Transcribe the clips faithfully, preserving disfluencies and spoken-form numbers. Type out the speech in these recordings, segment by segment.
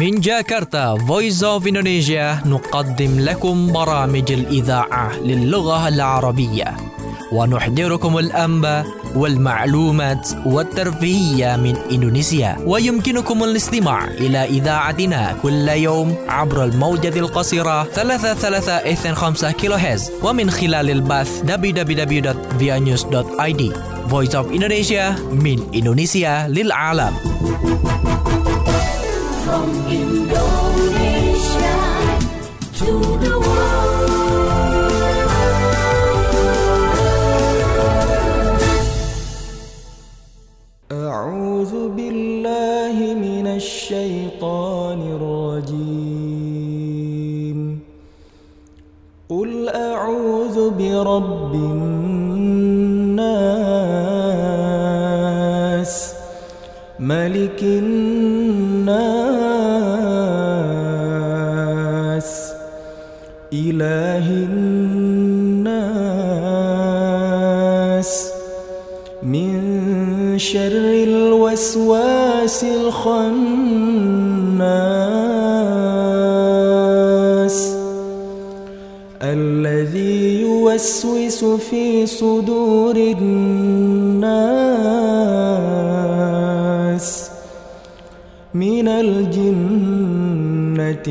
من جاكرتا Voice of Indonesia نقدم لكم برامج الإذاعة للغة العربية ونحضركم الأنباء والمعلومات والترفيهية من إندونيسيا. ويمكنكم الاستماع إلى إذاعتنا كل يوم عبر الموجة القصيرة ثلاثة ثلاثة اثنين خمسة كيلو هرتز ومن خلال البث دبليو دبليو دبليو دوت via news دوت آي دي. Voice of Indonesia من إندونيسيا للعالم. From Indonesia to the world. أعوذ بالله من الشيطان الرجيم. قل أعوذ برب الناس ملك الناس إله الناس من شر الوسواس الخناس الذي يوسوس في صدور الناس من الجنة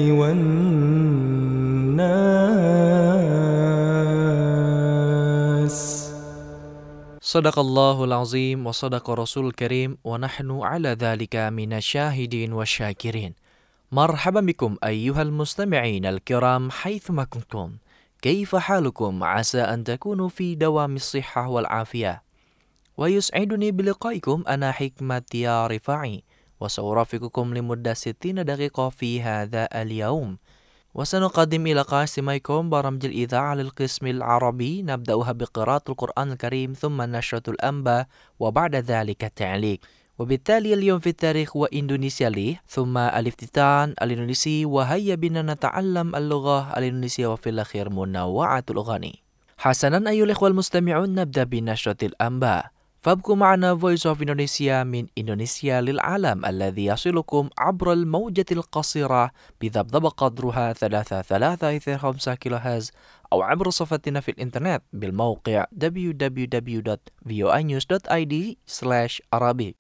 والناس. صدق الله العظيم وصدق رسول الكريم ونحن على ذلك من الشاهدين والشاكرين. مرحبا بكم أيها المستمعين الكرام حيثما كنتم. كيف حالكم؟ عسى أن تكونوا في دوام الصحة والعافية. ويسعدني بلقائكم أنا حكمة يا رفاعي وسأرافقكم لمدة ستين دقيقة في هذا اليوم. وسنقدم إلى قاسميكم برامج الإذاعة للقسم العربي نبدأها بقراءة القرآن الكريم ثم نشرة الأنباء وبعد ذلك التعليق. وبالتالي اليوم في التاريخ وإندونيسيا لي ثم الافتتان الإندونيسي وهيا بنا نتعلم اللغة الإندونيسية وفي الأخير منوعة الأغاني. حسنا أيها الإخوة المستمعون نبدأ بنشرة الأنباء. فابقوا معنا Voice of Indonesia من إندونيسيا للعالم الذي يصلكم عبر الموجة القصيرة بذبذب قدرها ثلاثة ثلاثة اثنين خمسة كيلو هرتز أو عبر صفحتنا في الإنترنت بالموقع دبليو دبليو دبليو دوت فيو آي نيوز دوت آي دي سلاش عربي.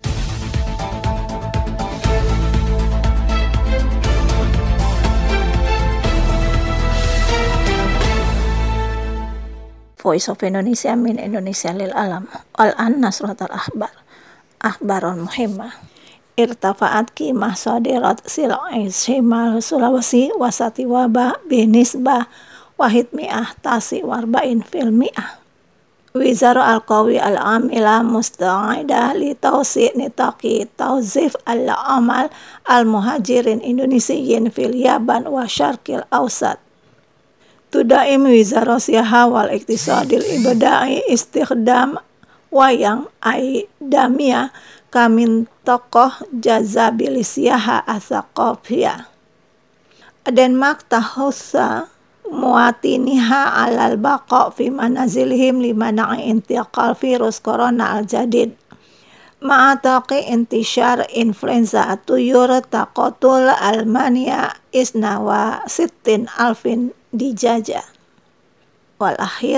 Voice of Indonesia min Indonesia lil alam. Al-an nasratul akhbar. Akhbarul muhimmah. Irtafa'at qimah sadirat sil'i shimal Sulawesi wasati wabah binisbah wahid mi'ah tasi warba'in fil mi'ah. Wizara al-Qawi al-amila musta'ida li tawsi' nitaqi tawzif al-amal al-muhajirin Indonesiyin fil Yaban wa Syarqil Awsat. Tudaim Wizara Siyaha wal Iktisadil Ibada'i istikhdam wayang aidamia kamin tokoh jazabili siyaha asaqafiyah. Denmark tahussa muatiniha alal baqa fi manazilihim limana'i intiqal virus corona al-jadid. Ma'ataqi intishar influenza tuyur taqatul Almania isna wa sittin alfin dijajah. Wal akhir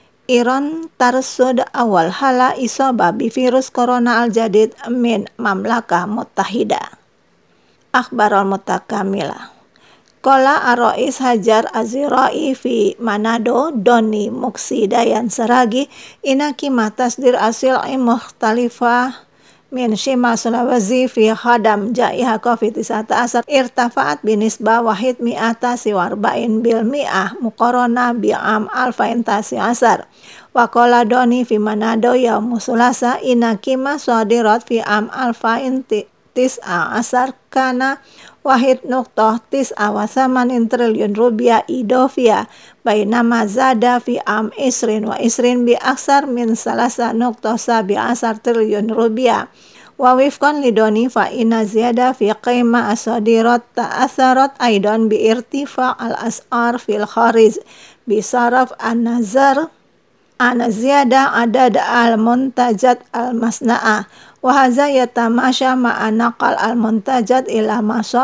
Iran tarsud awal hala isabah bi virus corona al-jadid min mamlakah muttahida. Akhbarul mutakamilah. Qala ar-Rais Hajar Az-Zirai fi Manado Doni Muksidayan Saragi inaki matasdir asil mukhtalifah min Shima Sulawesi fi khadam jaiha covid sembilan belas irtafa'at binisbah wahid mi'ata siwarba'in bil mi'ah muqarana bi'am alfain tasi asar. Wa qala Doni fi Manado yaum Sulasa inakima sadirat fi am alfain tis'a asar kana wahid nuqtah tis'a wa samanin triliun rupiah idofia bainama zada fi am isrin wa isrin bi aksar min salasa nuqtah sabi asar triliun rupiah. Wa wifqan lidoni fa inna ziyada fi qima asadirat ta'atharat aidan bi irtifa al-as'ar fil kharij bi saraf an-nazar ana ziyada adad al-muntajat al-masna'a wa hadza yatamasha ma'a naqal al-muntajat ila masab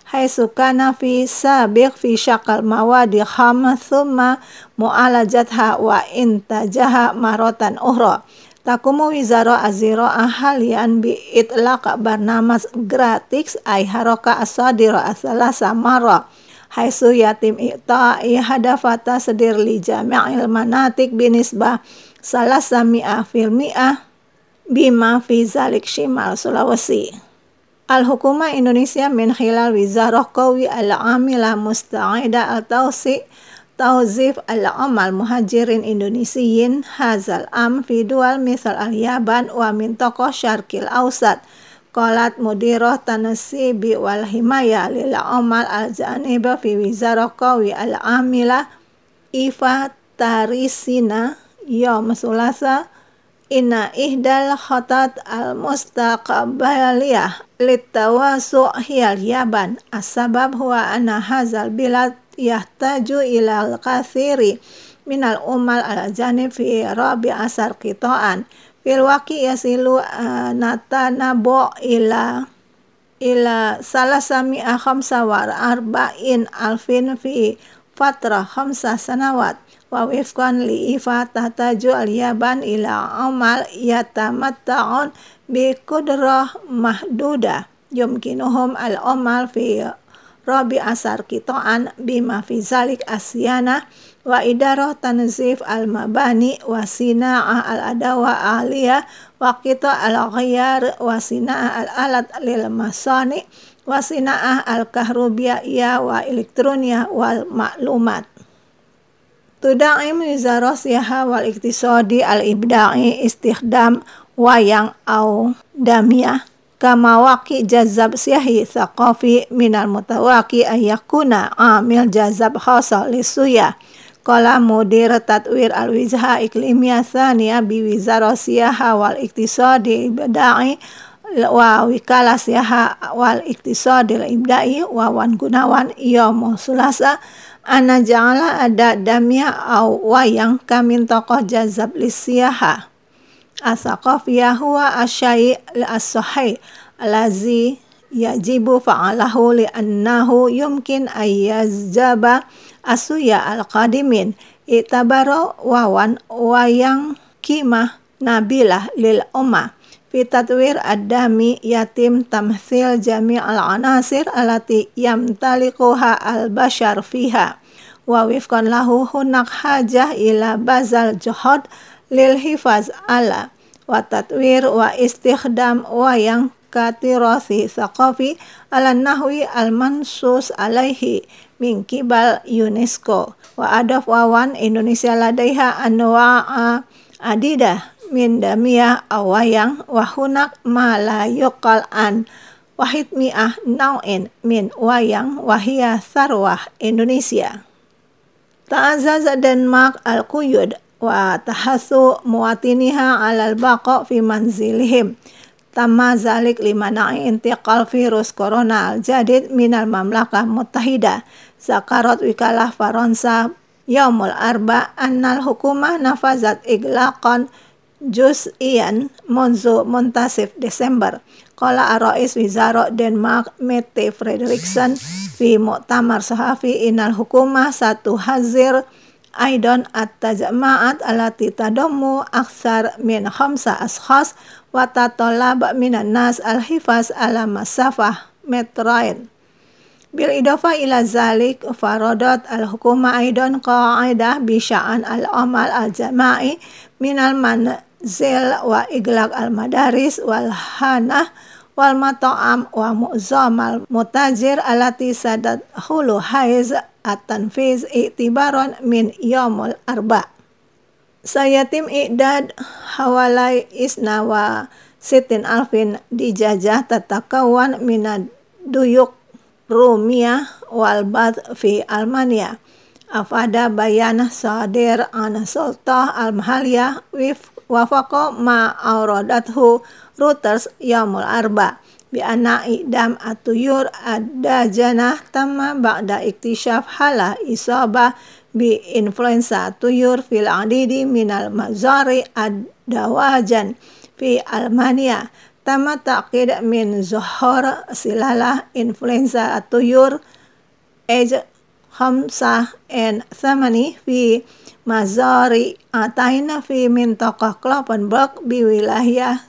haitsu kana fi sabiq fi syakal mawadi kham thumma mu'alajatha wa intajaha maratan ukhra. Takumu wizara aziraah halian bi itlaq barnamas gratis ay haroka asadira asalasa marra haitsu yatim i'ta'i hadafata sedir li jami'il manatik binisbah salasa mi'ah fil mi'ah bima fi zalik shimal Sulawesi. Al-Hukumah Indonesia min khilal wizarah qawi al-amilah musta'ida al-tawsi tawzif al-amal muhajirin indonesiyin hazal am fi dual misal al-Yaban wa mintokoh syarkil ausat. Qalat mudirah tanasibi wal himaya lil amal al-janiba fi wizarah qawi al-amilah Ifa Tarisina yawm sulasa inna ihdal khatat al-mustaqbaliyah litawasu' hiyal Yaban. As-sabab huwa anna hazal bilad yahtaju ila al-kathiri minal umal al-janib fi rabi asar qita'an fil waqi yasilu uh, natanabo ila ila salasami'a khamsa wa arba'in alfin fi fatrah khamsa sanawat wa wifqan li Ifa tahtaju al-Yaban ila amal yatamatta'un bi qudrah mahduda yumkinuhum al-amal fi rabi asar qita'an bima fi zalik asyana wa idarah tanzif al-mabani wa sina'ah al-adawa aliyah wa qita' al-ghayar wa sina'ah al-alat lil masani wa sina'ah al-kahrubiyah wa elektronia wal maklumat. Tuda'im wizarah siyaha wal iktisadi al-ibda'i istikhdam wayang au damiyah kama waqi jazab siyahi thaqafi minal mutawaqi ayyakuna amil jazab khasa lisuya. Qala mudir tatwir al-wizha iklimiyah thaniya bi wizarah siyaha wal iktisadi ibda'i wa wikalah siyaha wal iktisadi ibda'i wa wan gunawan yawm sulasa ana ja'ala ada damiyah au wayang kamin tokoh jazab lisiyaha. As-saqafiyah huwa asyai' as-sahih allazi yajibu fa'alahu li'annahu yumkin ayyazjaba asuya al-qadimin itabaro wawan wayang kimah nabilah lil ummah fi tatwir ad-dami yatim tamthil jami' al-anasir alati yamtalikuha al-bashar fiha wa wifqan lahu hunak hajah ila bazal juhud lil hifaz ala wa tatwir wa istikhdam wayang katirasi thaqafi ala nahwi al-mansus alaihi min kibal UNESCO wa adaf wawan Indonesia ladaiha anwa'a adidah min damiyah awayang wa hunak ma la yuqal an wahid mi'ah nau'in min wayang wahiyah sarwah Indonesia. Ta'azaz Denmark al-Quyud wa tahasu muwatiniha alal baqa fi manzilihim tamma zalik limana'i intiqal virus corona al-jadid minal mamlakah muttahidah. Zakarat wikalah Faransa yaumul arba annal hukumah nafazat iglaqan juz'iyan munzu muntasif Desember. Qala ar-rais wizara Denmark Mette Frederiksen fi mu'tamar sahafi inal hukumah satu hazir aidan at-tajma'at alati tadammu aksar min khamsa ashkhas wa tatallab minan nas al-hifaz ala masafah metrain. Bil idafa ila zalik faradat al-hukumah aidan qa'idah bi sya'an al-amal al-jama'i minal manzil wa iglaq al-madaris wal hanah wal mata'am wa mu'zamal mutajir alati sadat khulu haiz at-tanfiz i'tibaran min yaumul arba. Sayatim i'dad hawalai isna wa sitin alfin dijajah tatakawan minad duyuk Rumia wal bath fi Almania. Afada bayan sadir an sultah al-mahaliyah wif wafaqa ma auradathu Reuters yaumul arba bi anna idam atuyur ada janah tamma ba'da iktisyaf hala isabah bi influenza tuyur fil adidi minal mazari ad-dawajan fi Almania Tama ta'kid min zuhur silalah influenza at-tuyur age khamsah and thamani fi mazari ataina fi mintaqah Kloppenburg biwilayah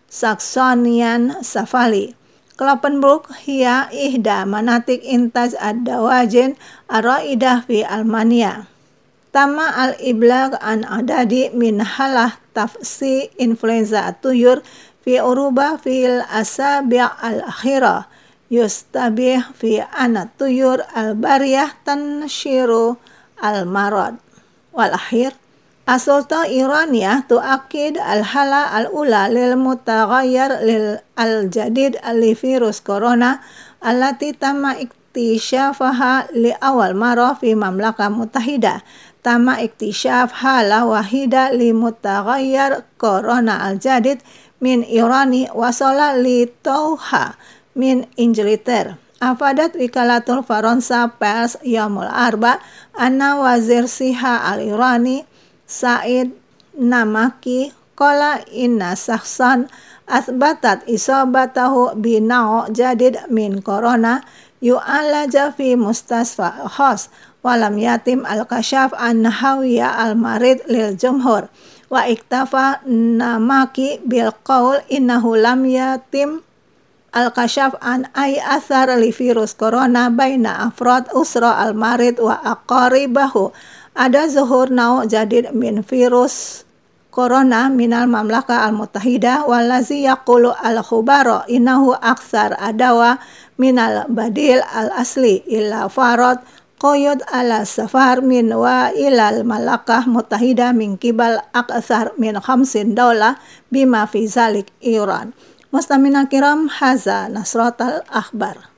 Saxonian Safali. Kloppenburg hiya ihda manatik intaj ad-dawajin ar-raidah fi Almania. Tama al-iblag an adadi min halah tafsi influenza at-tuyur fi Uruba fil asabi' al-akhirah. Yustabih fi anat tuyur al-bariyah tanshiru al-marad. Wal akhir As-Sulta Iraniyah tu'akid al-hala al-ula lil mutaghayyir lil al-jadid li virus corona allati tamma iktishafaha li awal marah fi Mamlakah Mutahidah. Tamma iktisyaf hala wahida li mutaghayyir corona al-jadid min Irani wasala li tauha min Ingilter. Afadat wikalatul Faransa Pers Yaumul Arba anna wazir siha al-Irani Said Namaki qala inna sakhsan asbatat isabatahu binau jadid min corona yu'alaja fi mustasfa khas walam yatim al-kashaf an hawiya al-marid lil jumhur wa iktafa Namaki bil qaul innahu lam yatim al-kashaf an ay athar li virus corona baina afrad usra al-marid wa aqaribahu. Ada zuhur nau jadid min virus corona minal Mamlakah al-Mutahidah wallazi yaqulu al-khubara innahu aksar adawa minal badil al-asli illa farad qoyud ala safar min wa ilal Malakah Mutahidah min kibal aksar min khamsin dawlah bima fi zalik Iran. Mustamina kiram haza nasratal akhbar.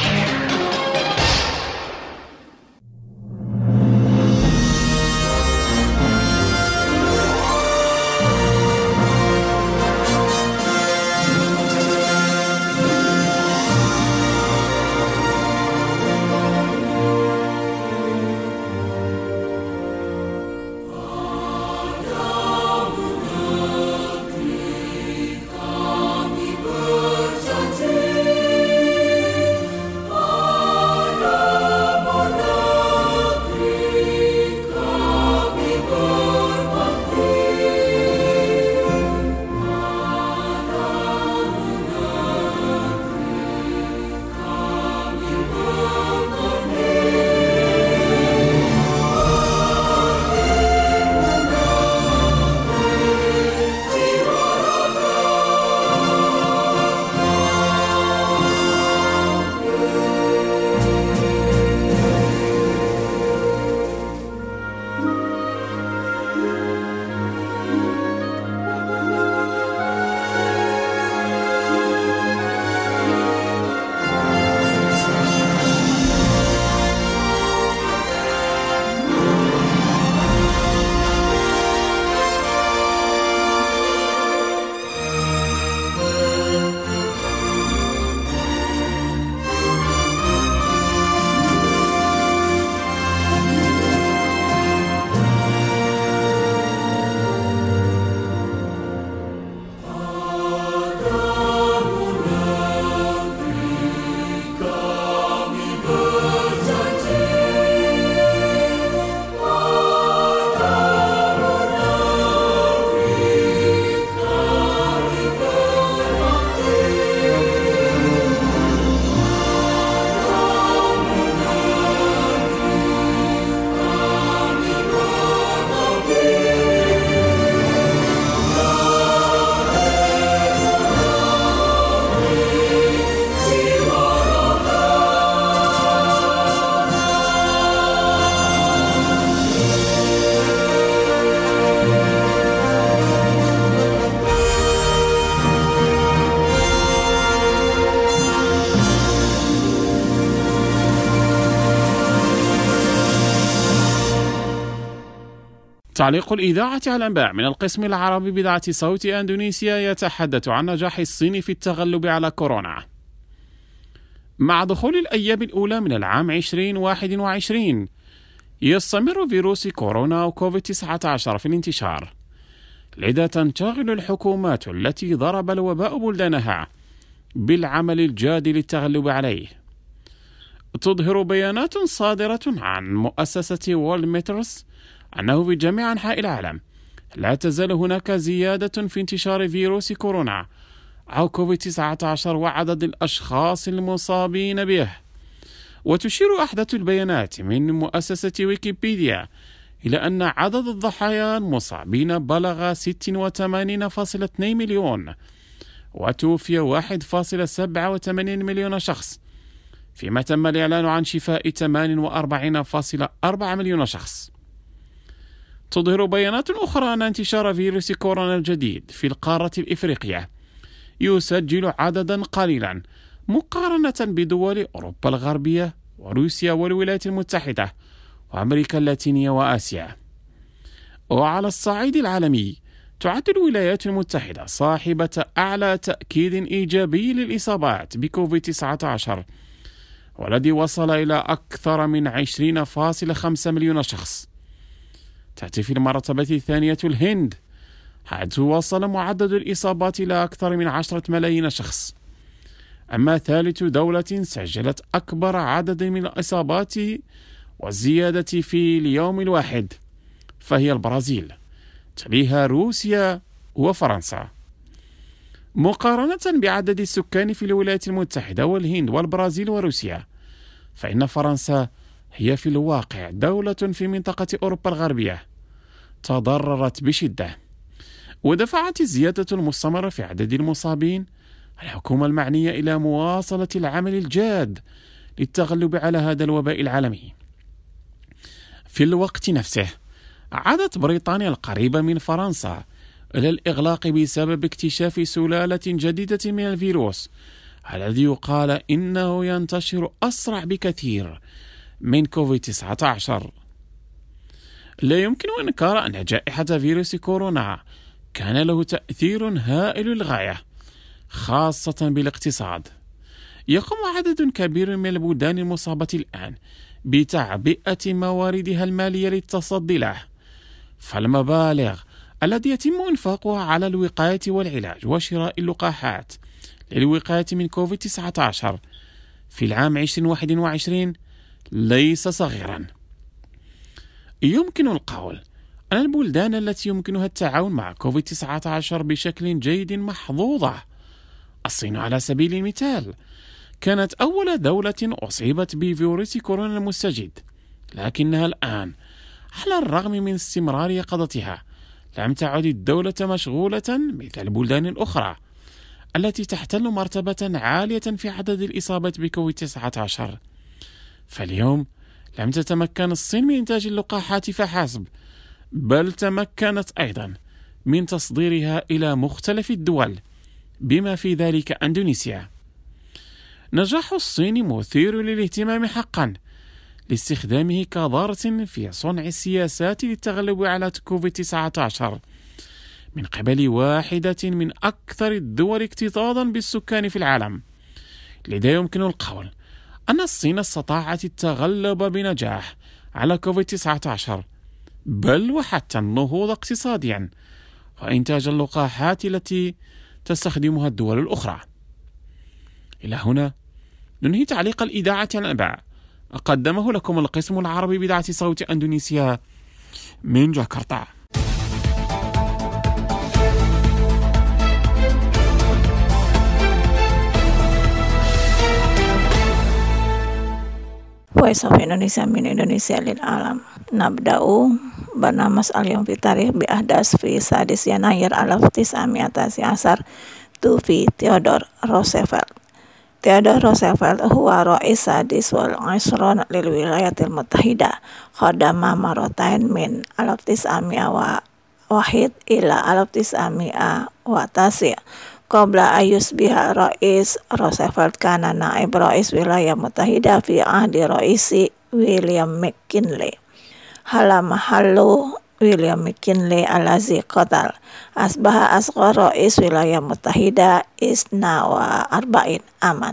تعليق الإذاعة على الأنباء من القسم العربي بإذاعة صوت أندونيسيا يتحدث عن نجاح الصين في التغلب على كورونا. مع دخول الأيام الأولى من العام عشرين واحد وعشرين يستمر فيروس كورونا أو كوفيد تسعة عشر في الانتشار، لذا تنشغل الحكومات التي ضرب الوباء بلدانها بالعمل الجاد للتغلب عليه. تظهر بيانات صادرة عن مؤسسة وورلدميترز أنه في جميع أنحاء العالم لا تزال هناك زيادة في انتشار فيروس كورونا أو كوفيد تسعة عشر وعدد الأشخاص المصابين به. وتشير أحدث البيانات من مؤسسة ويكيبيديا إلى أن عدد الضحايا المصابين بلغ ستة وثمانين فاصلة اثنين مليون، وتوفي واحد فاصلة سبعة وثمانين مليون شخص، فيما تم الإعلان عن شفاء ثمانية وأربعين فاصلة أربعة مليون شخص. تظهر بيانات أخرى أن انتشار فيروس كورونا الجديد في القارة الإفريقية يسجل عددا قليلا مقارنة بدول أوروبا الغربية وروسيا والولايات المتحدة وأمريكا اللاتينية وآسيا. وعلى الصعيد العالمي تعد الولايات المتحدة صاحبة أعلى تأكيد إيجابي للإصابات بكوفيد تسعة عشر، والذي وصل إلى أكثر من عشرين فاصلة خمسة مليون شخص. تأتي في المرتبة الثانية الهند، حيث وصل معدل الإصابات إلى أكثر من عشرة ملايين شخص. أما ثالث دولة سجلت أكبر عدد من الإصابات والزيادة في اليوم الواحد فهي البرازيل، تليها روسيا وفرنسا. مقارنة بعدد السكان في الولايات المتحدة والهند والبرازيل وروسيا، فإن فرنسا هي في الواقع دولة في منطقة أوروبا الغربية تضررت بشدة. ودفعت الزيادة المستمرة في عدد المصابين الحكومة المعنية إلى مواصلة العمل الجاد للتغلب على هذا الوباء العالمي. في الوقت نفسه عادت بريطانيا القريبة من فرنسا إلى الإغلاق بسبب اكتشاف سلالة جديدة من الفيروس الذي يقال إنه ينتشر أسرع بكثير من كوفيد تسعة عشر. لا يمكن إنكار أن جائحة فيروس كورونا كان له تأثير هائل للغاية، خاصة بالاقتصاد. يقوم عدد كبير من البلدان المصابة الآن بتعبئة مواردها المالية للتصدي له، فالمبالغ التي يتم إنفاقها على الوقاية والعلاج وشراء اللقاحات للوقاية من كوفيد تسعة عشر في العام عشرين واحد وعشرين ليس صغيرا. يمكن القول أن البلدان التي يمكنها التعاون مع كوفيد تسعة عشر بشكل جيد محظوظة. الصين على سبيل المثال كانت أول دولة أصيبت بفيروس كورونا المستجد، لكنها الآن على الرغم من استمرار يقظتها لم تعد الدولة مشغولة مثل البلدان الأخرى التي تحتل مرتبة عالية في عدد الإصابات بكوفيد تسعة عشر. فاليوم لم تتمكن الصين من إنتاج اللقاحات فحسب، بل تمكنت أيضا من تصديرها إلى مختلف الدول بما في ذلك أندونيسيا. نجاح الصين مثير للاهتمام حقا لاستخدامه كضارة في صنع السياسات للتغلب على كوفيد تسعة عشر من قبل واحدة من أكثر الدول اكتظاظا بالسكان في العالم. لذا يمكن القول أن الصين استطاعت التغلب بنجاح على كوفيد تسعة عشر، بل وحتى النهوض اقتصاديا وإنتاج اللقاحات التي تستخدمها الدول الأخرى. إلى هنا ننهي تعليق الإذاعة عن الأنباء، قدمه لكم القسم العربي بإذاعة صوت أندونيسيا من جاكرتا. Voice of Indonesia من إندونيسيا للعالم. نبدأ برنامج اليوم في تاريخ بأحداث في سادس يناير ألف وتسعمائة عشر توفي تيودور روزفلت. تيودور روزفلت هو رئيس السادس والعشرون للولايات المتحدة، خدم مرتين من ألف وتسعمائة وواحد إلى ألف وتسعمائة وتسعة. قبل أن يصبح رئيس، روزفلت كان نائب رئيس ولاية متحدة في عهد رئيس ويليام مكينلي. حل محل ويليام مكينلي الذي قتل. أصبح أصغر رئيس ولاية متحدة اثنين وأربعين عاما.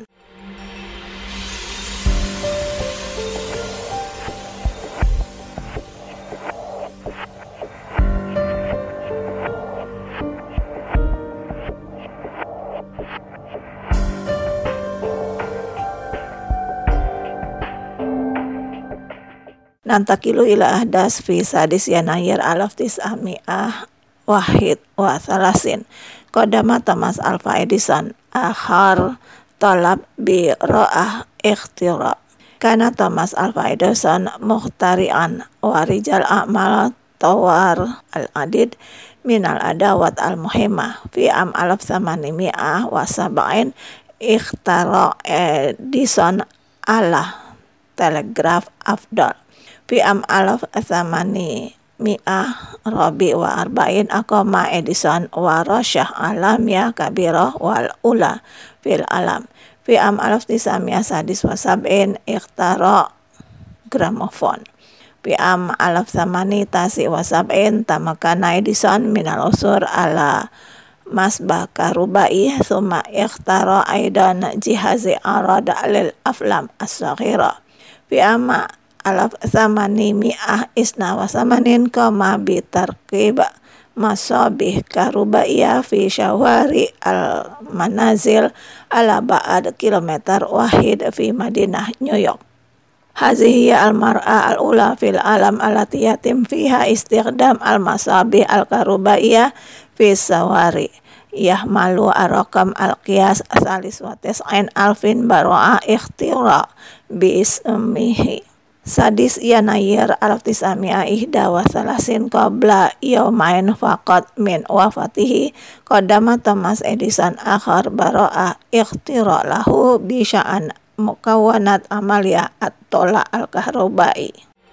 nantakilu ila ahdas fi sadis yanayir alaf tis'ami'ah wahid wa thalasin Qadama Thomas Alva Edison akhar talab bi ra'ah ikhtira Kana Thomas Alva Edison muhtari'an wa rijal a'mal tawar al-adid minal adawat al-muhimmah fi am alaf thamanimi'ah wa sab'in ikhtara Edison ala telegraf afdal fi am alaf thamani mi'ah rabi wa arba'in aqama Edison wa rasyah alamiyah kabirah wal ula fil alam fi am alaf tisamiyah sadis wa sab'in ikhtara gramofon fi am alaf thamani tasi wa sab'in tamakana Edison minal usur ala masbah karubai thumma ikhtara aidan jihazi arada lil aflam as-saghira fi amma alaf thamani mi'ah isna wa samanin kama bitarkib masabih karubaiyah fi syawari al-manazil ala ba'ad kilometer wahid fi Madinah New York. Hazihi al-mar'a al-ula fil alam alati yatim fiha istighdam al-masabih al-karubaiyah fi sawari yahmalu ar-raqam al-qiyas salis wa tis'in alfin baro'a ikhtira bi ismihi sadis yanayir alaf tis'ami'ah ihda wa salasin qabla yawmain faqat min wafatihi Qadama Thomas Edison akhar baro'a ikhtira lahu bi sya'an mukawanat amaliyah at-tola al-kahrubai.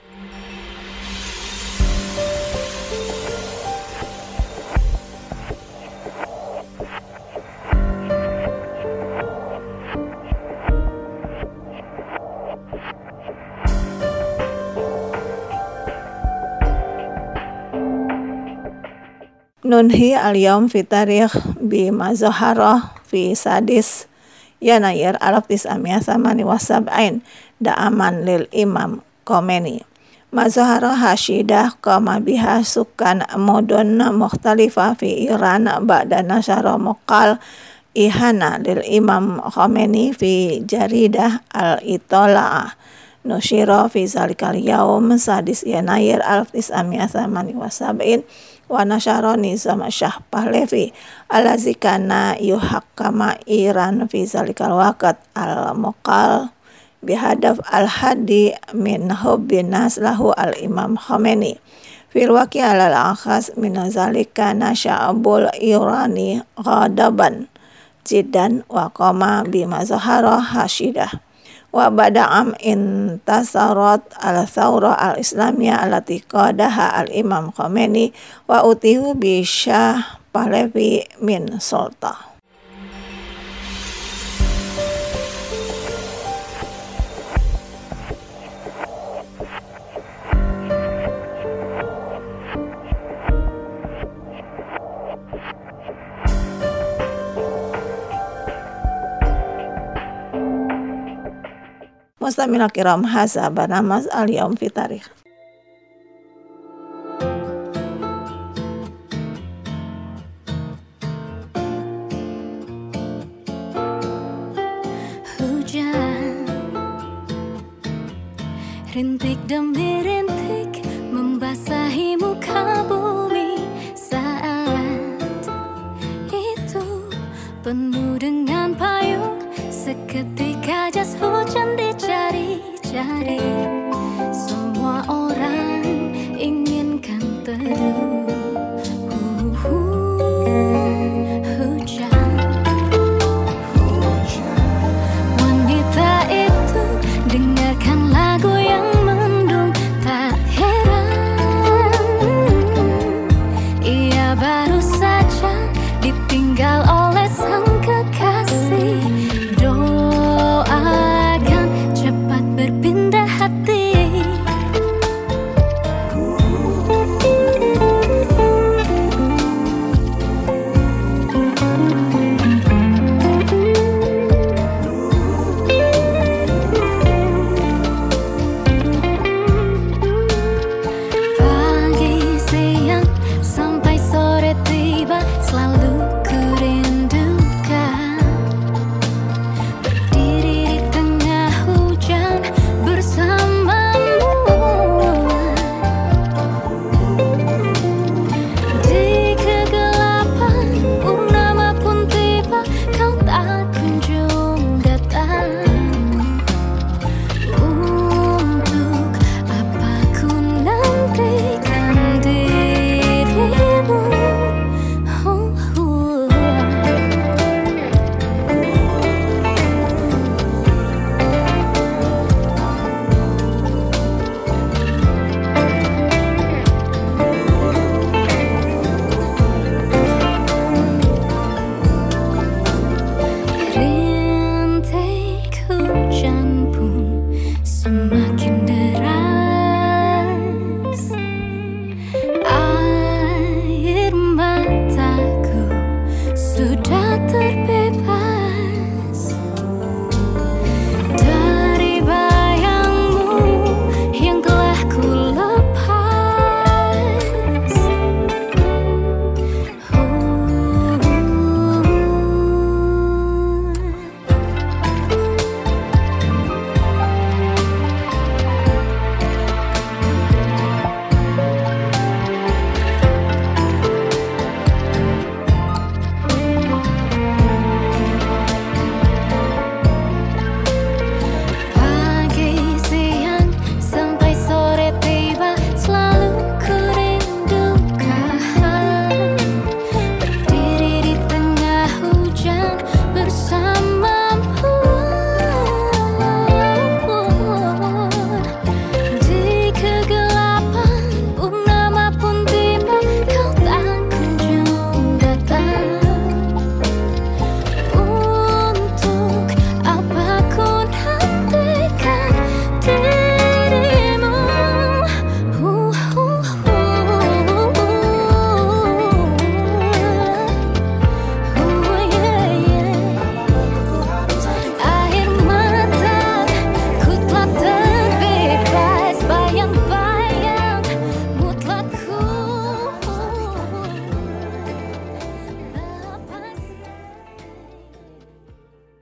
Nunhi al-yawm fi tarikh bi mazaharah fi sadis yanayir alaf tis'ami'ah thamani wa sab'in da'aman lil imam Khomeini mazaharah hasyidah qama biha sukan mudun mukhtalifah fi Iran ba'da nasyara muqal ihana lil imam Khomeini fi jaridah al-itola'ah nusyira fi zalikal yawm sadis yanayir alaf tis'ami'ah thamani wa sab'in wa nasyara nizam Shah Pahlavi alazi kana yuhakkama Iran fi zalikal waqt al-muqal bihadaf al-hadi min hubbin nas lahu al-imam Khomeini fil waqi al-akhas min zalika nasya'abul Irani ghadaban jiddan wa qama bi mazahara hasyidah wa bada'am intasarat al-thawra al-islamiyah alati qadaha al-imam Khomeini wa utihu bi Shah Pahlavi min sulta. Mustamil kiram haza barnamas al-yawm fi tarikh. Hujan rintik demi rintik membasahi muka bumi saat itu penuh dengan payung seketika jas hujan dicari-cari semua orang inginkan teduh uh, uh, hujan wanita itu dengarkan lagu yang mendung tak heran ia baru saja ditinggal oleh sang kekasih doakan cepat berpindah hati pagi siang sampai sore tiba selalu kurindukan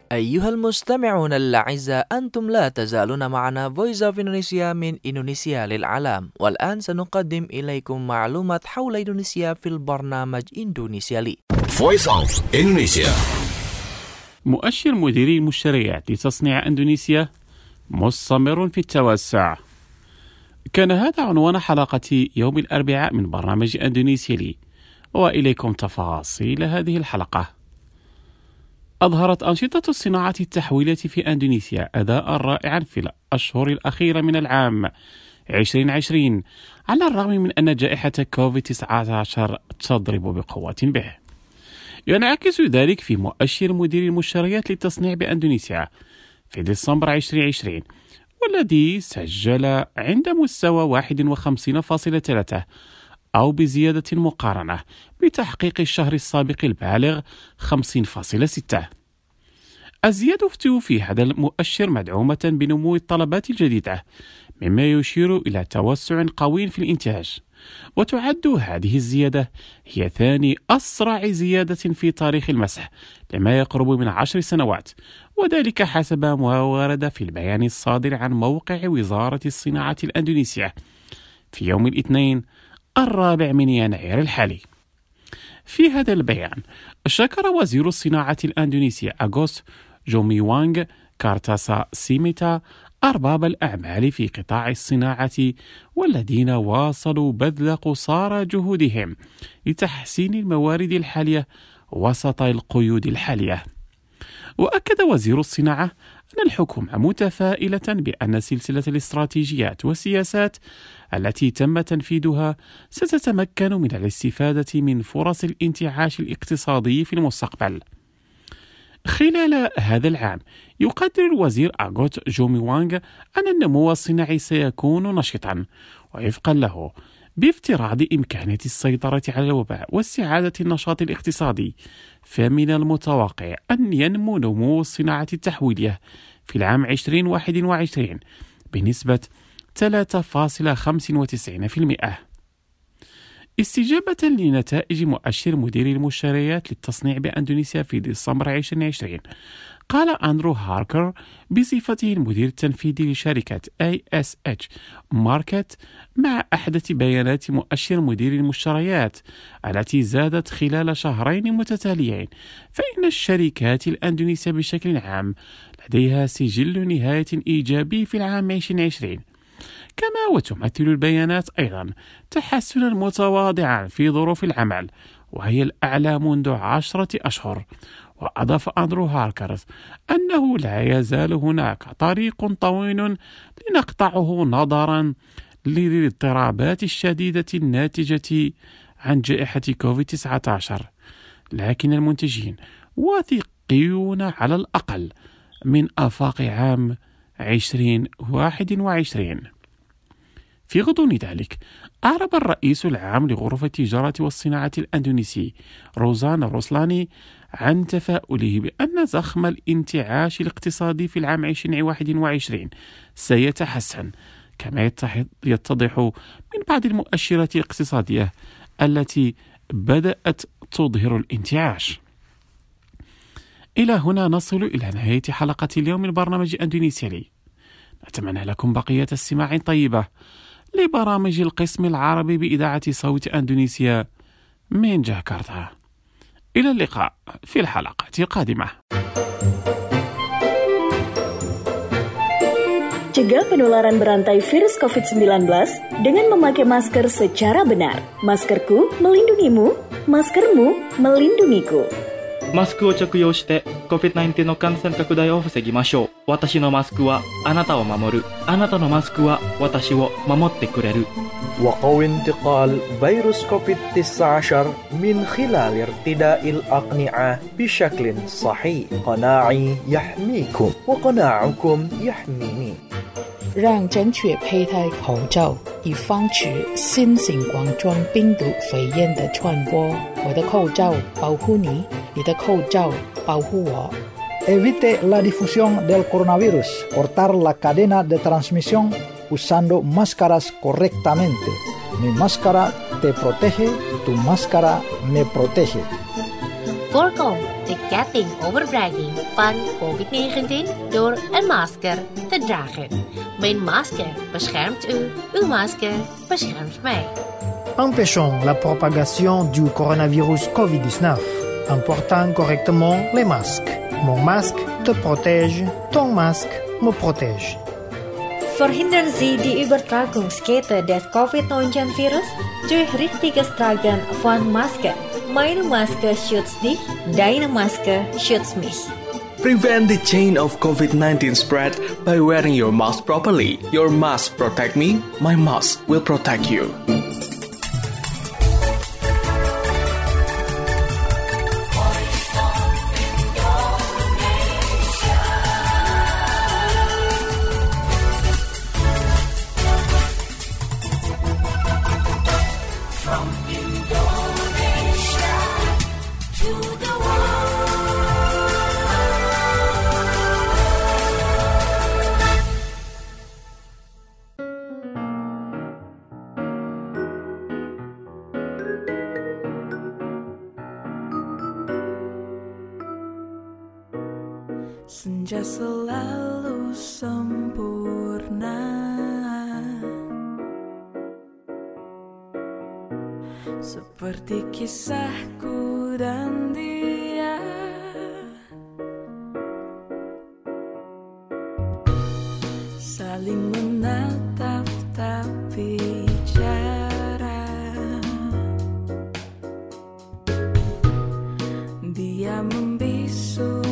أيها المستمعون الأعزاء، أنتم لا تزالون معنا Voice of Indonesia من إندونيسيا للعالم، والآن سنقدم إليكم معلومات حول إندونيسيا في البرنامج إندونيسيا لي. Voice of Indonesia. مؤشر مديري المشتريات لتصنيع أندونيسيا مستمر في التوسع. كان هذا عنوان حلقة يوم الأربعاء من برنامج إندونيسيا لي، وإليكم تفاصيل هذه الحلقة. أظهرت أنشطة الصناعة التحويلية في أندونيسيا أداء رائعا في الأشهر الأخيرة من العام عشرين عشرين، على الرغم من أن جائحة كوفيد تسعة عشر تضرب بقوة به. ينعكس ذلك في مؤشر مدير المشتريات للتصنيع بأندونيسيا في ديسمبر عشرين عشرين، والذي سجل عند مستوى واحد وخمسين فاصلة ثلاثة، أو بزيادة مقارنة بتحقيق الشهر السابق البالغ خمسين فاصلة ستة. الزيادة في هذا المؤشر مدعومة بنمو الطلبات الجديدة، مما يشير إلى توسع قوي في الإنتاج، وتعد هذه الزيادة هي ثاني أسرع زيادة في تاريخ المسح لما يقرب من عشر سنوات، وذلك حسب ما ورد في البيان الصادر عن موقع وزارة الصناعة الأندونيسية في يوم الاثنين الرابع من يناير الحالي. في هذا البيان شكر وزير الصناعة الأندونيسية أغوست جوميوانغ كارتاسا سيميتا أرباب الأعمال في قطاع الصناعة، والذين واصلوا بذل قصارى جهودهم لتحسين الموارد الحالية وسط القيود الحالية. وأكد وزير الصناعة أن الحكومة متفائلة بأن سلسلة الاستراتيجيات والسياسات التي تم تنفيذها ستتمكن من الاستفادة من فرص الانتعاش الاقتصادي في المستقبل. خلال هذا العام يقدر الوزير أغوست جوميوانغ أن النمو الصناعي سيكون نشطا، ووفقا له بافتراض إمكانية السيطرة على الوباء واستعادة النشاط الاقتصادي، فمن المتوقع أن ينمو نمو الصناعة التحويلية في العام عشرين واحد وعشرين بنسبة ثلاثة فاصلة خمسة وتسعين بالمئة. استجابة لنتائج مؤشر مدير المشتريات للتصنيع بأندونيسيا في ديسمبر عشرين عشرين، قال أندرو هاركر بصفته المدير التنفيذي لشركة إيه إس إتش ماركت مع أحدث بيانات مؤشر مدير المشتريات التي زادت خلال شهرين متتاليين، فإن الشركات الأندونيسية بشكل عام لديها سجل نهاية إيجابي في العام عشرين عشرين. كما وتمثل البيانات أيضا تحسنا متواضعا في ظروف العمل، وهي الأعلى منذ عشرة أشهر. وأضاف أندرو هاركر أنه لا يزال هناك طريق طويل لنقطعه نظرا للاضطرابات الشديدة الناتجة عن جائحة كوفيد تسعة عشر، لكن المنتجين واثقون على الأقل من آفاق عام عشرين واحد وعشرين. في غضون ذلك أعرب الرئيس العام لغرفة التجارة والصناعة الأندونيسي روزان روسلاني عن تفاؤله بأن زخم الانتعاش الاقتصادي في العام عشرين واحد وعشرين سيتحسن، كما يتضح من بعض المؤشرات الاقتصادية التي بدأت تظهر الانتعاش. إلى هنا نصل إلى نهاية حلقة اليوم من برنامج إندونيسيا لي. نتمنى لكم بقية استماع طيبة لبرامج القسم العربي بإذاعة صوت أندونيسيا من جاكرتا. إلى اللقاء في الحلقة القادمة. Cegah penularan berantai virus covid sembilan belas dengan memakai masker secara benar. Maskerku melindungimu, maskermu melindungiku. マスクを着用して コビッドナインティーン の感染拡大を防ぎましょう。私のマスクはあなたを守る。あなたのマスクは私を守ってくれる。 وقوي انتقال فيروس كوفيد تسعة عشر من خلال ارتداء الأقنعة بشكل صحيح. قناعي يحميكم وقناعكم يحميني. 让正确佩戴口罩，以防止新型冠状病毒肺炎的传播。我的口罩保护你，你的口罩保护我。 Evite la difusión del coronavirus. Cortar la cadena de transmisión usando máscaras correctamente. Mi máscara te protege, tu máscara me protege. Voorkom de getting overbragging van covid negentien door een masker te dragen. Mijn masker beschermt u, uw masker beschermt mij. Empêchons la propagation du coronavirus covid dix-neuf en portant correctement les masques. Mon masque te protège, ton masque me protège. Verhindern Sie die Übertragungskette des covid neunzehn Virus durch richtiges Tragen von Masken. Meine Maske schützt dich, deine Maske schützt mich. Prevent the chain of covid nineteen spread by wearing your mask properly. Your mask protect me, my mask will protect you. Senja selalu sempurna, seperti kisahku dan dia. Saling menatap tapi jarang. Dia membisu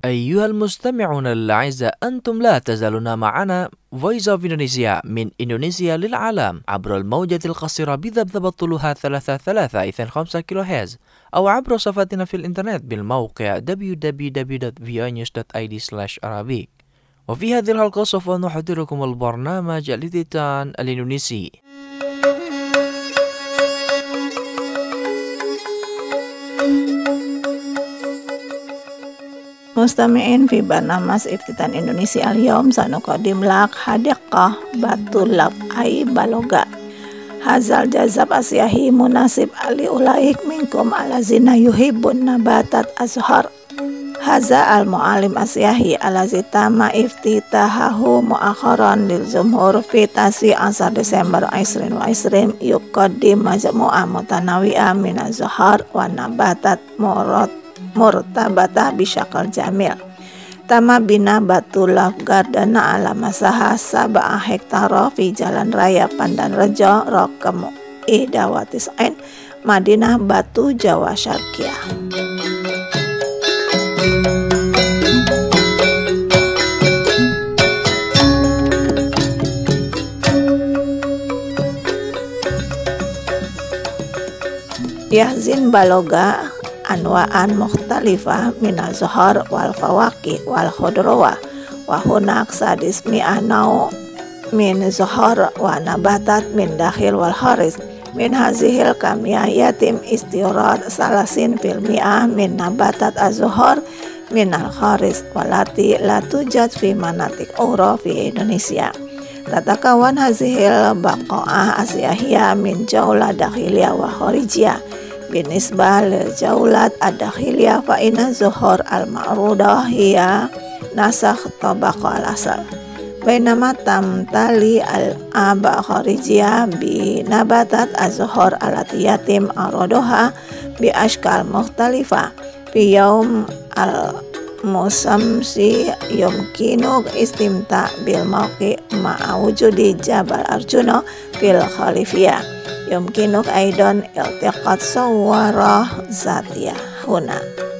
أيها المستمعون الأعزاء، أنتم لا تزالون معنا Voice of Indonesia من إندونيسيا للعالم عبر الموجة القصيرة بذبذبة طولها ثلاثة ثلاثة إثنان خمسة كيلو هرتز، أو عبر صفحتنا في الإنترنت بالموقع دبليو دبليو دبليو دوت في او نيوز دوت اي دي سلاش arabic. وفي هذه الحلقة سوف نحضركم البرنامج التيتان الإندونيسي. Mustami'in fi barnamas Iftitan Indonesia al-yawm sanuqaddim lak hadiqah batul laf ai baloga. Hazal jazab asyahi munasib ali ulaik minkum alazina yuhibbun nabatat azhar. Haza al-mu'alim asyahi alazitama iftitahahu mu'akharan lil jumhur fi tasi asar Desember isrin wa isrin yuqaddim majmu'ah mutanawi'ah min azhar wa nabatat murad murtabatah bisyakal jamil. Tama bina batul laf gardana ala masaha sab'a hektara fi jalan raya Pandan Rejo Rokem Idawatis Ain Madinah Batu Jawa Syarqiyah. Yahzin baloga anwa'an mukhtalifah minal zuhar wal fawaki wal khudrawah wa hunak sadis mi'ah nau min zuhar wa nabatat min dakhil wal kharis min hazihil kamiyah yatim istirad salasin fil mi'ah min nabatat az-zuhar min al kharis walati la tujad fi manatik ura fi Indonesia. Tatakawan hazihil baqa'ah asyahiyah min jawla dakhiliyah wa kharijiyah. Binisbah lil jaulat ad-dakhiliyah fa inna zuhur al-ma'rudah hiya nasakh tabaqa al-asal. Bainama tamtali al-aba kharijiyah bi nabatat az-zuhur alati yatim aradoha bi ashkal mukhtalifah. Fi yaum al-musamsi yumkinu istimta bil mawqi ma'a wujudi Jabal Arjuna fil khalifiyah. Yumkinuk aidan iltiqat sawarah zatiyah huna.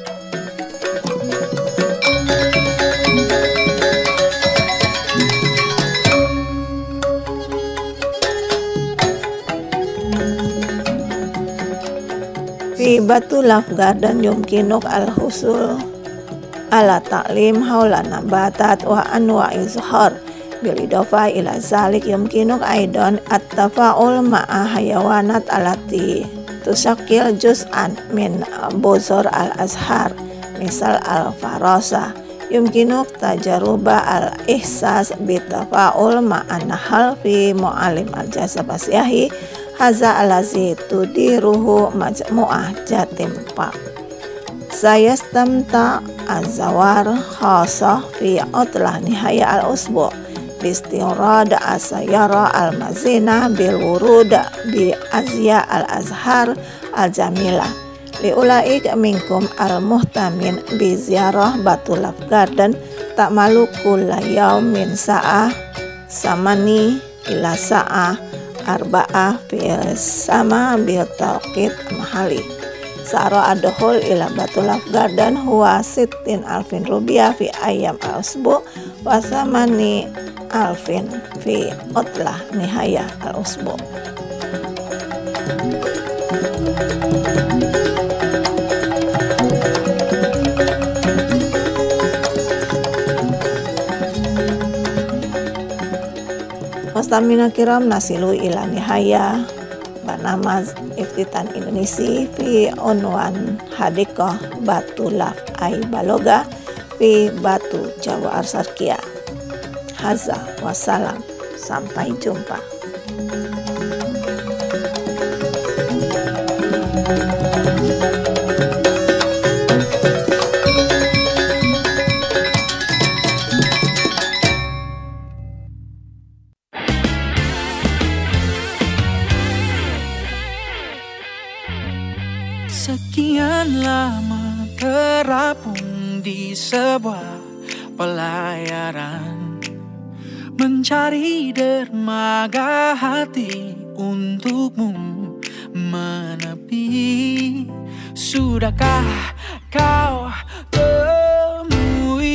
Fi batul laf garden yumkinuk al-husul ala ta'lim haula nabatat wa anwa'i zuhar. Bilidofa ila zalik yumkinuk aidan at-tafa'ul ma'a hayawanat alati tusakil juz'an min buzur al-azhar misal al-farasa. Yumkinuk tajaruba al-ihsas bitafa'ul ma'an nahal fi mu'alim al-jazab asyahi haza alazi tudiruhu majmu'ah jatim pak. Sayastamta azawar khasah fi utlah nihaya al-usbu' bistirad asayara al-mazina bil wurud bi azya al-azhar al-jamila liulaik minkum al-muhtamin bi ziarah batul laf garden tak malukul yaum min sa'ah samani ila sa'ah arba'ah fil sama bil tawqit mahali. Sa'ra ad-dukhul ila batul laf garden huwa sittin alfin rupiah fi ayam al-usbu wa samani alfin fi utlah nihaya al-usbu. Mustamina kiram nasilu ila nihaya barnamaz Iftitan Indonesia fi unwan hadiqah batul laf ai baloga fi Batu Jawa Syarqiyah. Haza wassalam, sampai jumpa. Sekian lama terapung di sebuah pelayaran, mencari dermaga hati untukmu menepi. Sudahkah kau temui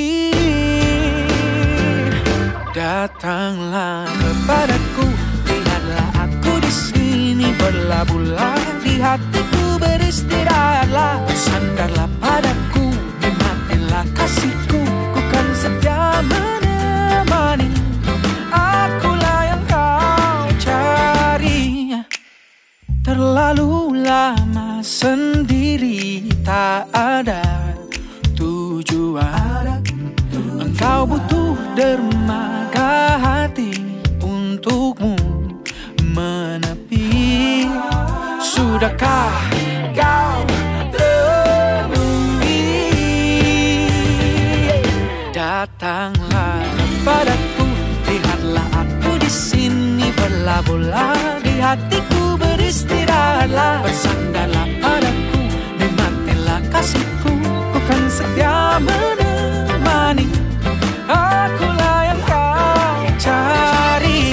Datanglah kepadaku, lihatlah aku di sini, berlabuhlah di hatiku, beristirahatlah, bersandarlah padaku, nikmatilah kasihku, ku kan setia menemani. Akulah yang kau cari. Terlalu lama sendiri, tak ada tujuan. Engkau butuh dermaga hati untukmu menepi. Sudahkah kau temui? Datanglah kepadaku, lihatlah aku di sini, berlabuhlah di hatiku, beristirahatlah, bersandarlah padaku, nikmatilah kasihku, ku kan setia menemani. Akulah yang kau cari.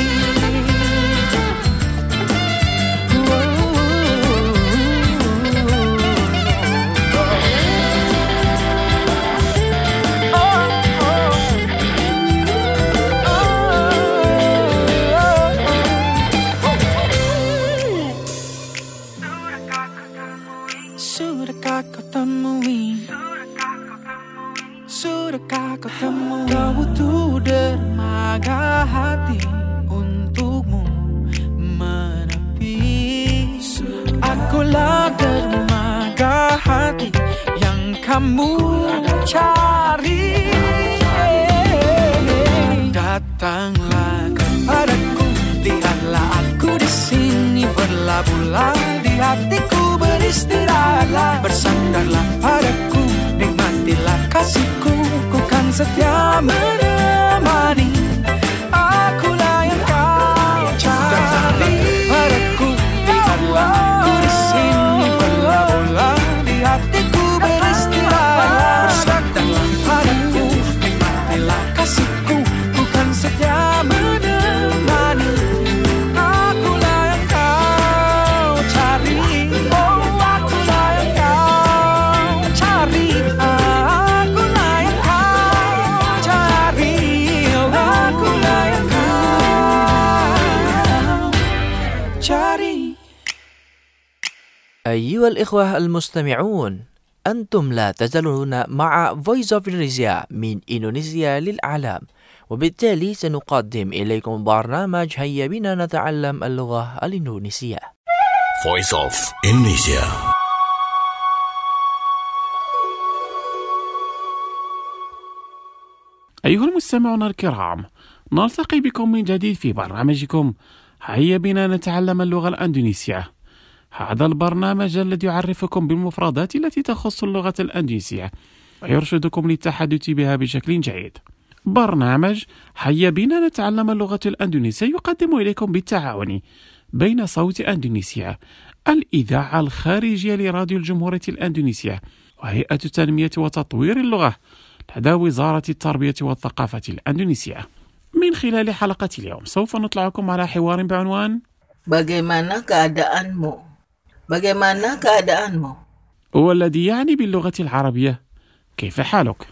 Sudahkah kau temui? Sudahkah kau temui? Kau butuh dermaga hati untukmu menepi. Akulah dermaga hati yang kamu cari. Datanglah kepadaku, lihatlah aku di sini, berlabuhlah di hatiku, beristirahatlah, bersandarlah padaku, nikmatilah kasihku, ku kan setia menemani. Akulah yang kau cari. Padaku, lihatlah aku di sini, berlabuhlah di hatiku, beristirahatlah, bersandarlah padaku, nikmatilah kasihku, ku kan setia menemani. Akulah yang kau cari. Oh, akulah yang kau cari. Akulah yang kau cari. Akulah yang kau cari. أيها الإخوة المستمعون، أنتم لا تزالون مع Voice of Indonesia من إندونيسيا للعالم، وبالتالي سنقدم إليكم برنامج هيا بنا نتعلم اللغة الإندونيسية. Voice of Indonesia. أيها المستمعون الكرام، نلتقي بكم من جديد في برنامجكم هيا بنا نتعلم اللغة الأندونيسية. هذا البرنامج الذي يعرفكم بالمفردات التي تخص اللغة الأندونيسية ويرشدكم للتحدث بها بشكل جيد. برنامج هيا بنا نتعلم اللغة الأندونيسية يقدم إليكم بالتعاون بين صوت أندونيسيا، الإذاعة الخارجية لراديو الجمهورية الأندونيسية، وهيئة تنمية وتطوير اللغة لدى وزارة التربية والثقافة الأندونيسية. من خلال حلقة اليوم سوف نطلعكم على حوار بعنوان Bagaimana keadaanmu? Bagaimana keadaanmu? والذي يعني باللغة العربية كيف حالك؟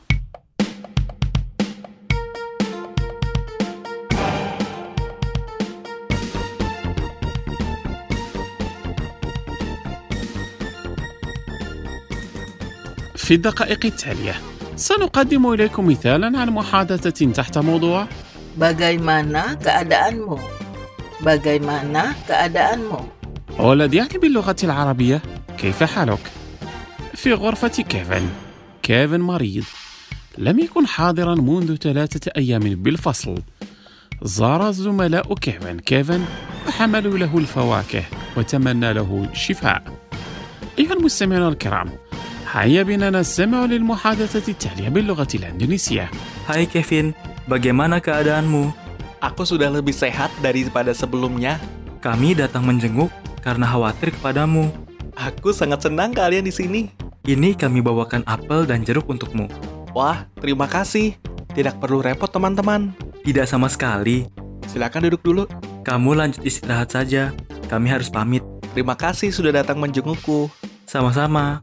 في الدقائق التالية سنقدم إليكم مثالا عن محادثة تحت موضوع Bagaimana keadaanmu? Bagaimana keadaanmu? والذي يعني باللغة العربية كيف حالك؟ في غرفة كيفن. كيفن مريض، لم يكن حاضرا منذ ثلاثة أيام بالفصل. زار الزملاء كيفن كيفن وحملوا له الفواكه وتمنى له الشفاء. أيها المستمعون الكرام، هيا بنا نستمع للمحادثة التالية باللغة الإندونيسية. Hai Kevin, bagaimana keadaanmu? Aku sudah lebih sehat daripada sebelumnya. Kami datang menjenguk karena khawatir kepadamu. Aku sangat senang kalian di sini. Ini kami bawakan apel dan jeruk untukmu. Wah, terima kasih. Tidak perlu repot teman-teman. Tidak sama sekali. Silakan duduk dulu. Kamu lanjut istirahat saja. Kami harus pamit. Terima kasih sudah datang menjengukku. Sama-sama.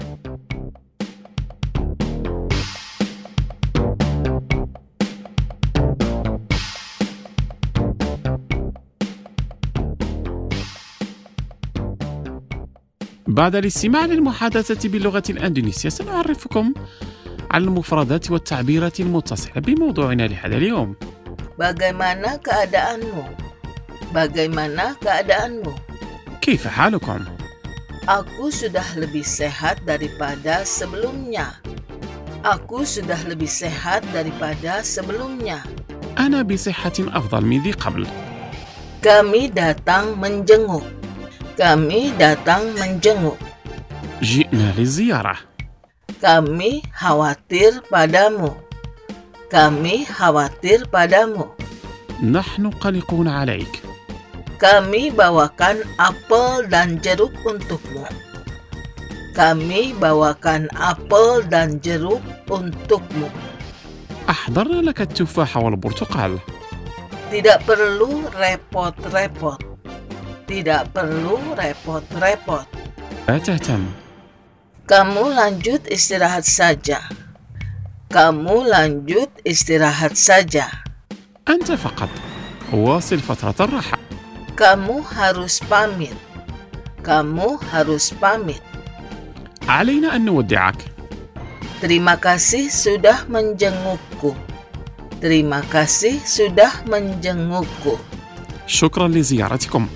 بعد الاستماع للمحادثة باللغة الأندونيسية سنعرفكم على المفردات والتعبيرات المتصلة بموضوعنا لهذا اليوم. Bagaimana keadaanmu? Bagaimana keadaanmu? كيف حالكم؟ Aku sudah lebih sehat daripada sebelumnya. Aku sudah lebih sehat daripada sebelumnya. أنا بصحة أفضل من ذي قبل. Kami datang menjenguk. Kami datang menjenguk. جئنا للزيارة. Kami khawatir padamu. Kami khawatir padamu. نحن قلقون عليك. Kami bawakan apel dan jeruk untukmu. Kami bawakan apel dan jeruk untukmu. أحضرنا لك التفاح والبرتقال. Tidak perlu repot-repot. Tidak perlu repot-repot. لا تهتم. Kamu lanjut istirahat saja. Kamu lanjut istirahat saja. أنت فقط واصل فترة الراحة. Kamu harus pamit. Kamu harus pamit. علينا أن نودعك. Terima kasih sudah menjengukku. Terima kasih sudah menjengukku. شكرا لزيارتكم.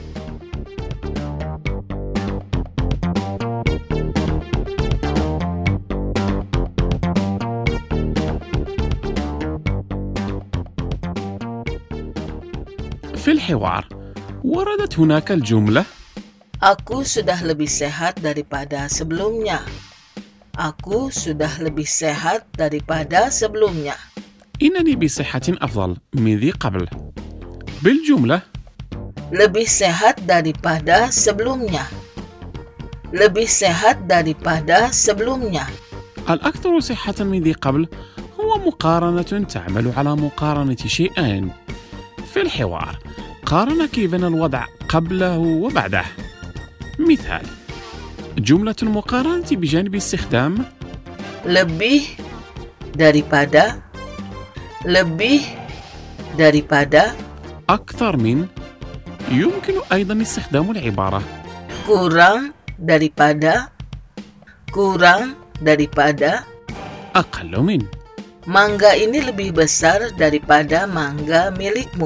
في الحوار وردت هناك الجملة Aku sudah lebih sehat daripada sebelumnya. Aku sudah lebih sehat daripada sebelumnya. إنني بصحة أفضل من ذي قبل. بالجملة Lebih sehat daripada sebelumnya. Lebih sehat daripada sebelumnya. الأكثر صحة من ذي قبل هو مقارنة تعمل على مقارنة شيئين. في الحوار قارن كيفن الوضع قبله وبعده. مثال: جملة المقارنة بجانب استخدام lebih daripada, lebih daripada, أكثر من. يمكن أيضا استخدام العبارة kurang daripada, kurang daripada, أقل من. Mangga ini lebih besar daripada mangga milikmu.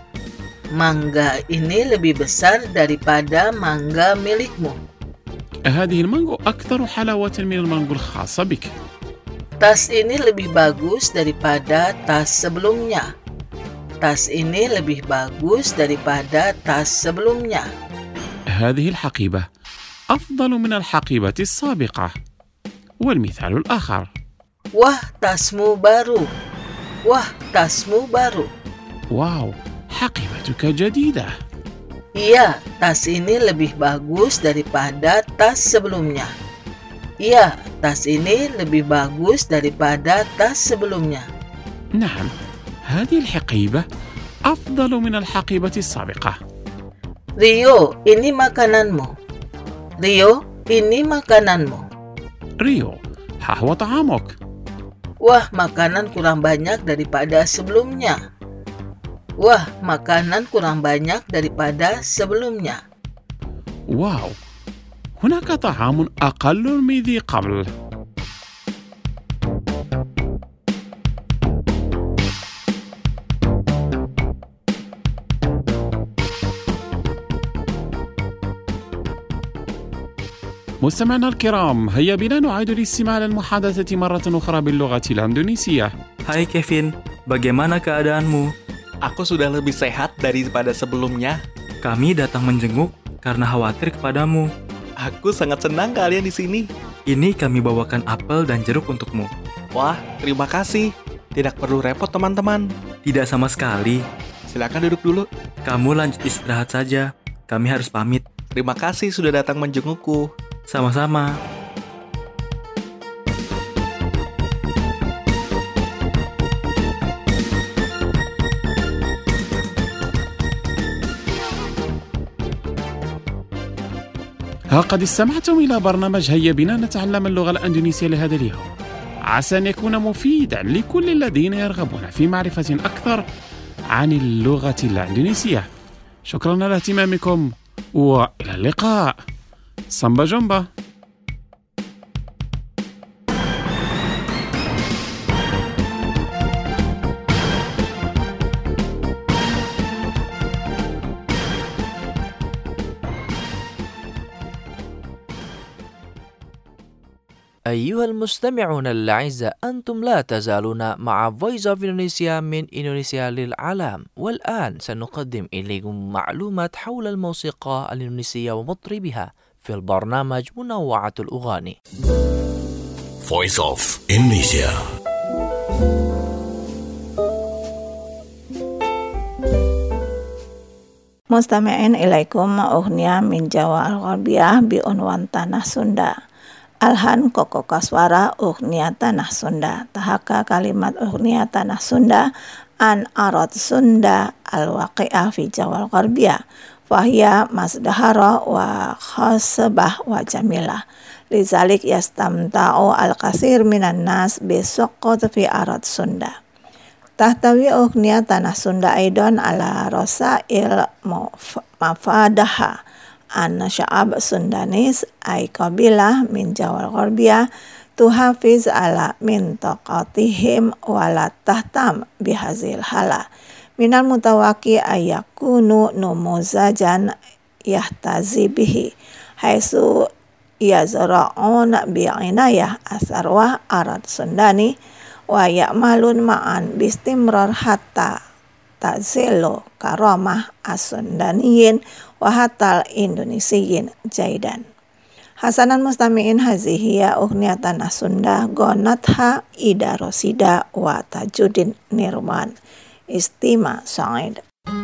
Mangga ini lebih besar daripada mangga milikmu. هذه المانجو أكثر حلاوة من المانجو الخاصة بك. Tas ini lebih bagus daripada tas sebelumnya. Tas ini lebih bagus daripada tas sebelumnya. هذه الحقيبة أفضل من الحقيبة السابقة. والمثال الآخر: Wah, tasmu baru. Wah, tasmu baru. واو، حقيبتك جديدة. Iya, tas ini lebih bagus daripada tas sebelumnya. Iya, tas ini lebih bagus daripada tas sebelumnya. نعم، هذه الحقيبة أفضل من الحقيبة السابقة. Rio, ini makananmu. Rio, ini makananmu. ريو، ها هو طعامك. Wah, makanan kurang banyak daripada sebelumnya. Wah, makanan kurang banyak daripada sebelumnya. واو، هناك طعام أقل من ذي قبل. مستمعينا الكرام، هيا بنا نعيد الاستماع للمحادثة مرة أخرى باللغة الإندونيسية. Hai Kevin, bagaimana keadaanmu? Aku sudah lebih sehat daripada sebelumnya. Kami datang menjenguk karena khawatir kepadamu. Aku sangat senang kalian di sini. Ini kami bawakan apel dan jeruk untukmu. Wah, terima kasih. Tidak perlu repot teman-teman. Tidak sama sekali. Silakan duduk dulu. Kamu lanjut istirahat saja. Kami harus pamit. Terima kasih sudah datang menjengukku. Sama-sama. ها قد استمعتم إلى برنامج هيا بنا نتعلم اللغة الأندونيسية لهذا اليوم. عسى أن يكون مفيدا لكل الذين يرغبون في معرفة أكثر عن اللغة الأندونيسية. شكرا على اهتمامكم وإلى اللقاء. Samba jumba. أيها المستمعون الأعزاء، أنتم لا تزالون مع Voice of Indonesia من إندونيسيا للعالم، والآن سنقدم إليكم معلومات حول الموسيقى الإندونيسية ومطربها في البرنامج منوعة الأغاني. Voice of Indonesia. Mustami'in ilaikum ughniya min Jawa al-Gharbiyah biunwan Tanah Sunda. Alhan Koko Kaswara Ughniya Tanah Sunda. Tahaka kalimat Ughniya Tanah Sunda an arad Sunda al-waqi'ah fi Jawa al-Gharbiyah. Fahiyya masdahara wa khasbah wa jamilah. Lizalik yastamta'u al-kasir minan nas bisuqqat fi arad Sunda. Tahtawi Ughniya Tanah Sunda aidan ala rasail mafadaha an sya'ab Sundanis ay qabilah min Jawa al-Gharbiyah tuhafiz ala min taqatihim wala tahtam bihazil hala minal mutawaki ayakunu numuzajan yahtazi bihi haisu yazra'un bi'inayah asarwah arad Sundani wa ya'malun ma'an bistimrar hatta ta'zilu karamah as-Sundaniyin wa hatal Indonesiyin jaidan. Hasanan mustami'in hazihiya Ughniya Tanah Sunda gonatha Ida Rosida wa Tajuddin Nirman Istima Said.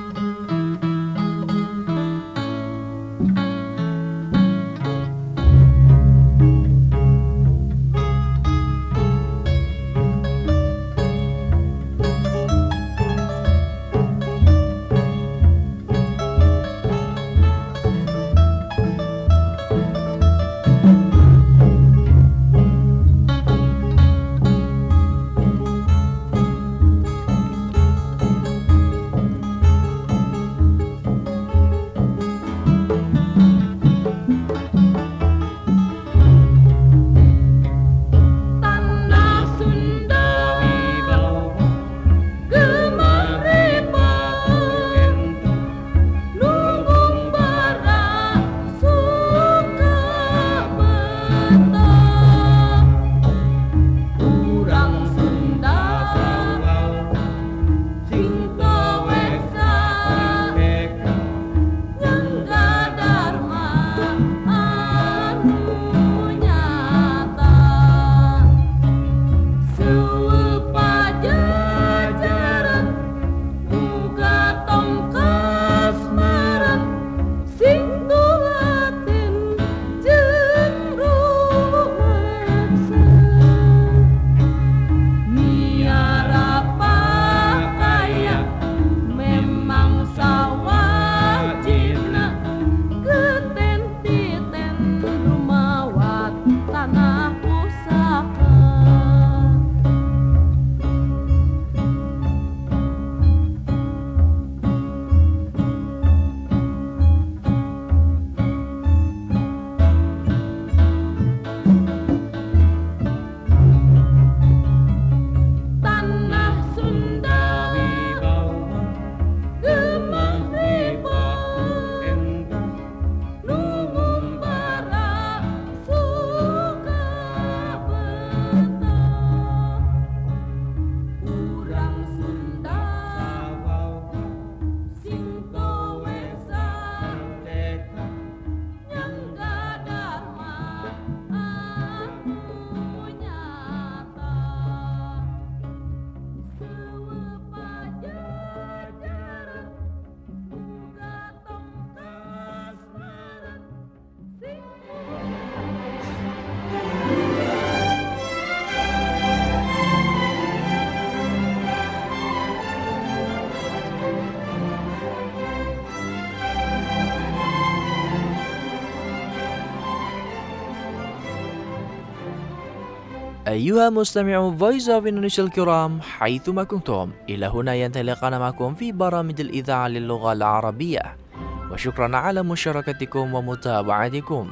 أيها مستمعو Voice of Indonesia الكرام حيثما كنتم، إلى هنا ينطلقنا معكم في برامج الإذاعة للغة العربية، وشكرا على مشاركتكم ومتابعتكم.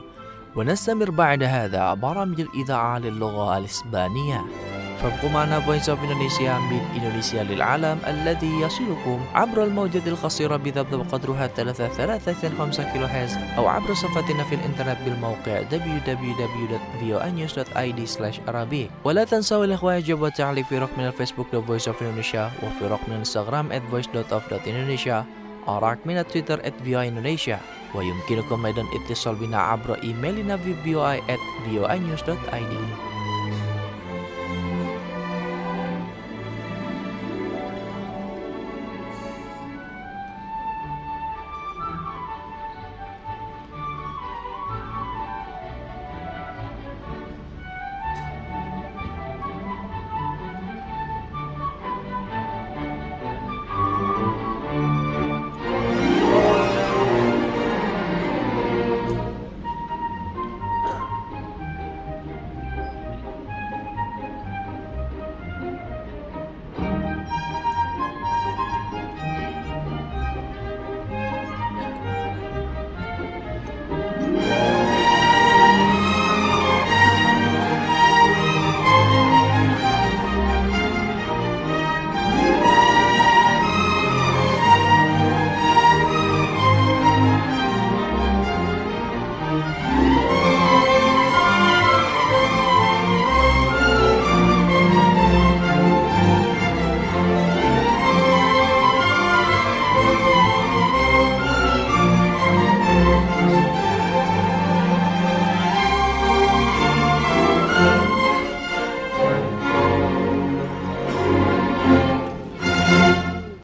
ونستمر بعد هذا برامج الإذاعة للغة الإسبانية. فابقوا معنا Voice of Indonesia من إندونيسيا للعالم الذي يصلكم عبر الموجة القصيرة بذبذب قدرها ثلاثة ثلاثة خمسة كيلو هرتز أو عبر صفحتنا في الإنترنت بالموقع دبليو دبليو دبليو دوت في او ان نيوز دوت اي دي سلاش عربي. ولا تنسوا الإخوة الإعجاب والتعليق في رقم الفيسبوك The Voice of Indonesia وفي رقم الانستغرام at voice dot of dot indonesia ورقم التويتر at في او indonesia. ويمكنكم أيضا اتصال بنا عبر إيميلنا في في او اي at في او ان نيوز دوت اي دي.